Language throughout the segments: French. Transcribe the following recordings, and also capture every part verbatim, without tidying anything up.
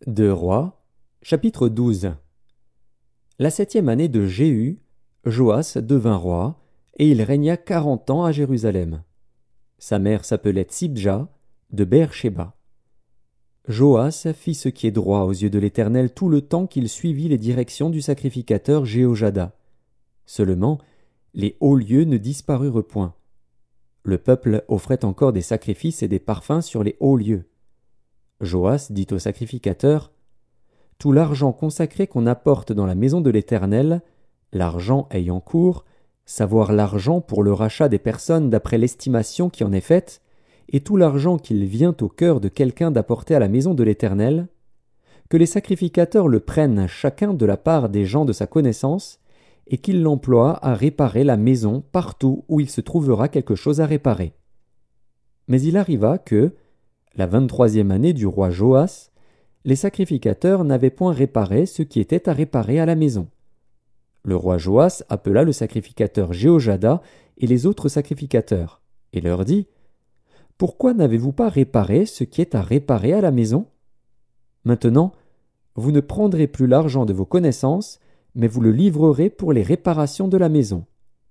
Deux Rois, chapitre douze. La septième année de Jéhu, Joas devint roi, et il régna quarante ans à Jérusalem. Sa mère s'appelait Tsibja, de Beer-Shéba. Joas fit ce qui est droit aux yeux de l'Éternel tout le temps qu'il suivit les directions du sacrificateur Jéhojada. Seulement, les hauts lieux ne disparurent point. Le peuple offrait encore des sacrifices et des parfums sur les hauts lieux. Joas dit au sacrificateur: « Tout l'argent consacré qu'on apporte dans la maison de l'Éternel, l'argent ayant cours, savoir l'argent pour le rachat des personnes d'après l'estimation qui en est faite, et tout l'argent qu'il vient au cœur de quelqu'un d'apporter à la maison de l'Éternel, que les sacrificateurs le prennent chacun de la part des gens de sa connaissance, et qu'ils l'emploient à réparer la maison partout où il se trouvera quelque chose à réparer. » Mais il arriva que, la vingt-troisième année du roi Joas, les sacrificateurs n'avaient point réparé ce qui était à réparer à la maison. Le roi Joas appela le sacrificateur Jéhojada et les autres sacrificateurs, et leur dit: « Pourquoi n'avez-vous pas réparé ce qui est à réparer à la maison? Maintenant, vous ne prendrez plus l'argent de vos connaissances, mais vous le livrerez pour les réparations de la maison. »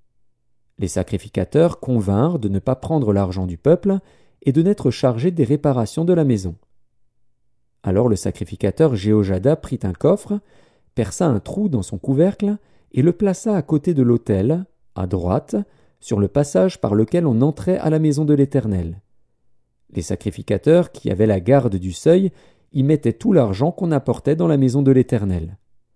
Les sacrificateurs convinrent de ne pas prendre l'argent du peuple et de n'être chargés des réparations de la maison. Alors le sacrificateur Jéhojada prit un coffre, perça un trou dans son couvercle et le plaça à côté de l'autel, à droite, sur le passage par lequel on entrait à la maison de l'Éternel. Les sacrificateurs qui avaient la garde du seuil y mettaient tout l'argent qu'on apportait dans la maison de l'Éternel.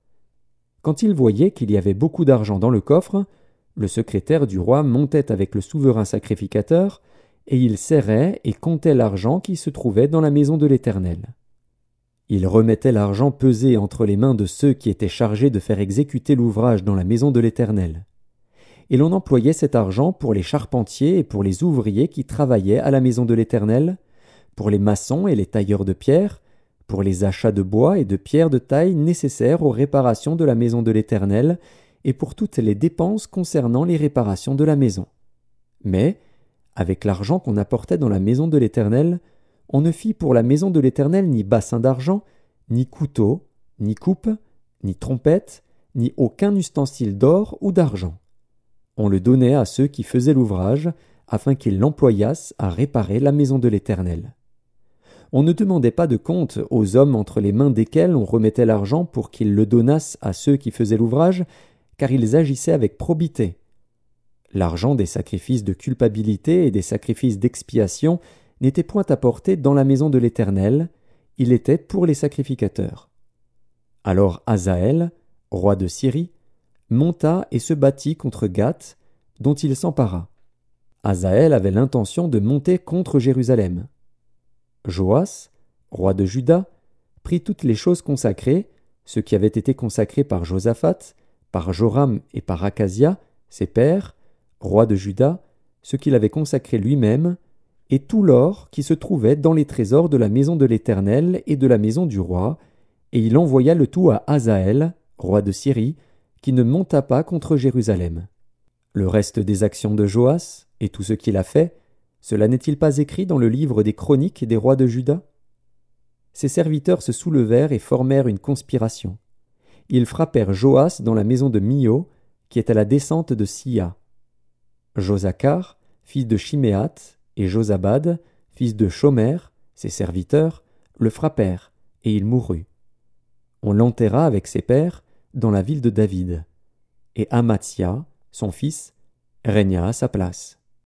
Quand ils voyaient qu'il y avait beaucoup d'argent dans le coffre, le secrétaire du roi montait avec le souverain sacrificateur, et il serrait et comptait l'argent qui se trouvait dans la maison de l'Éternel. Il remettait l'argent pesé entre les mains de ceux qui étaient chargés de faire exécuter l'ouvrage dans la maison de l'Éternel. Et l'on employait cet argent pour les charpentiers et pour les ouvriers qui travaillaient à la maison de l'Éternel, pour les maçons et les tailleurs de pierre, pour les achats de bois et de pierres de taille nécessaires aux réparations de la maison de l'Éternel, et pour toutes les dépenses concernant les réparations de la maison. Mais, avec l'argent qu'on apportait dans la maison de l'Éternel, on ne fit pour la maison de l'Éternel ni bassin d'argent, ni couteau, ni coupe, ni trompette, ni aucun ustensile d'or ou d'argent. On le donnait à ceux qui faisaient l'ouvrage, afin qu'ils l'employassent à réparer la maison de l'Éternel. On ne demandait pas de compte aux hommes entre les mains desquels on remettait l'argent pour qu'ils le donnassent à ceux qui faisaient l'ouvrage, car ils agissaient avec probité. L'argent des sacrifices de culpabilité et des sacrifices d'expiation n'était point apporté dans la maison de l'Éternel, il était pour les sacrificateurs. Alors Hazaël, roi de Syrie, monta et se battit contre Gath, dont il s'empara. Hazaël avait l'intention de monter contre Jérusalem. Joas, roi de Juda, prit toutes les choses consacrées, ce qui avait été consacré par Josaphat, par Joram et par Acasia, ses pères, rois de Juda, ce qu'il avait consacré lui-même, et tout l'or qui se trouvait dans les trésors de la maison de l'Éternel et de la maison du roi, et il envoya le tout à Hazaël, roi de Syrie, qui ne monta pas contre Jérusalem. Le reste des actions de Joas, et tout ce qu'il a fait, cela n'est-il pas écrit dans le livre des chroniques des rois de Juda? Ses serviteurs se soulevèrent et formèrent une conspiration. Ils frappèrent Joas dans la maison de Mio, qui est à la descente de Sia. Josacar, fils de Chiméath, et Josabad, fils de Shomer, ses serviteurs, le frappèrent, et il mourut. On l'enterra avec ses pères dans la ville de David. Et Amatsia, son fils, régna à sa place.